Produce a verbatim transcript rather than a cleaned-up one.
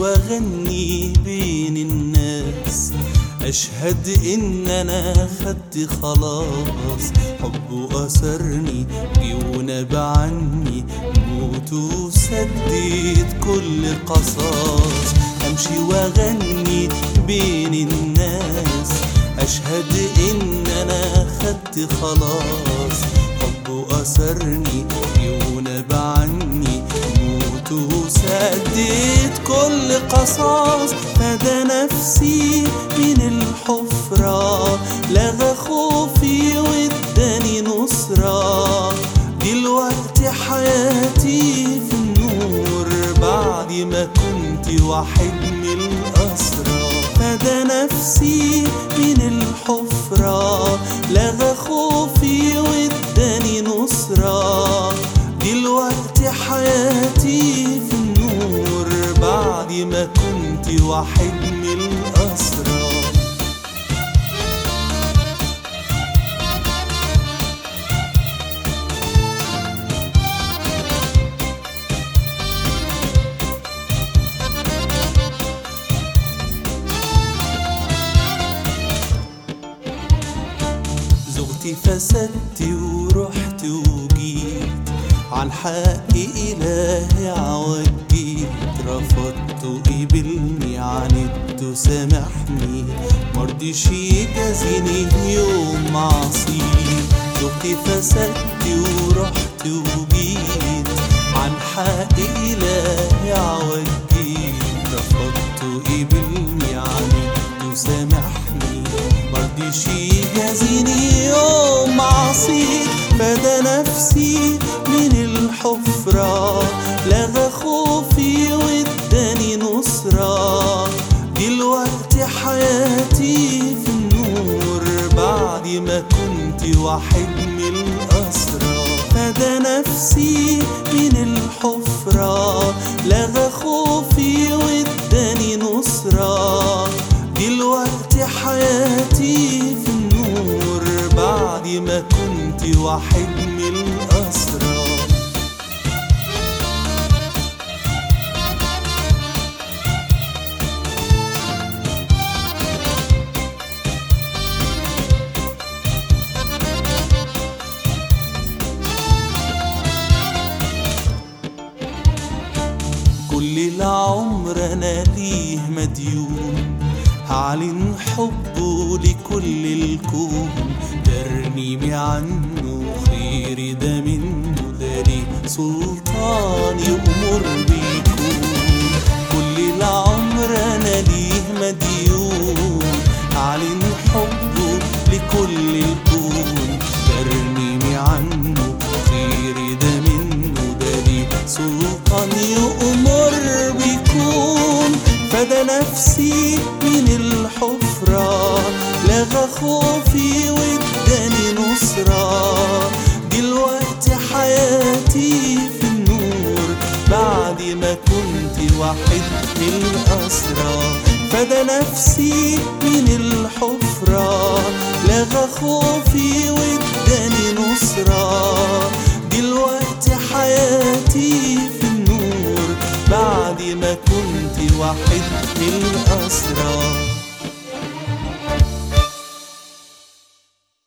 واغني بين الناس، اشهد ان انا خدت خلاص. حبه اثرني جه ونبع عني، موته سدد كل قصاص. امشي واغني بين الناس، اشهد ان انا خدت خلاص. حبه اثرني جه ونبع عني، موته سدد كل قصاص. فدى نفسي من الحفرة، لغى خوفي واداني نصرة. دلوقتي حياتي في النور، بعد ما كنت واحد من الأسرى. فدى نفسي من الحفرة، لغى خوفي واداني نصرة. دلوقتي حياتي في النور، بعد ما كنت واحد من الأسرى. زغت فسدت ورحت وجيت، عن حق إلهي عوجيت. رفضت قبلني، عاندت سامحني، مرضيش يجازيني يوم معصيت. زغت فسدت ورحت وجيت، عن حق إلهي عوجيت. رفضت قبلني، عاندت سامحني، مرضيش يجازيني يوم معصيت. فدى نفسي من الحفرة، لغى خوفي واداني نصرة. دلوقتي حياتي في النور، بعد ما كنت واحد من الأسرى. فدى نفسي من الحفرة، لغى خوفي واداني نصرة. دلوقتي حياتي في النور، بعد ما كنت واحد من الأسرى. كل العمر أنا ليه مديون، هعلن حبه لكل الكون. ترنيمي عنه خير ده منه، ده ليه سلطان يأمر بيكون. كل العمر أنا ليه مديون، هعلن حبه لكل الكون. ترنيمي عنه خير ده منه، ده ليه سلطان يأمر بيكون. فدى نفسي من الحفرة، لغى خوفي واداني نصرة. دلوقتي حياتي في النور، بعد ما كنت واحد من الأسرى. فدى نفسي من الحفرة، لغى خوفي واداني نصرة. دلوقتي حياتي في النور، بعد ما كنت واحد من الأسرى. فدى نفسي من الحفرة، لغى خوفي واداني نصرة. دلوقتي حياتي في النور، بعد ما كنت واحد من الأسرى. فدى نفسي من الحفرة، لغى خوفي واداني نصرة. دلوقتي حياتي في النور، بعد ما كنت واحد من الأسرى.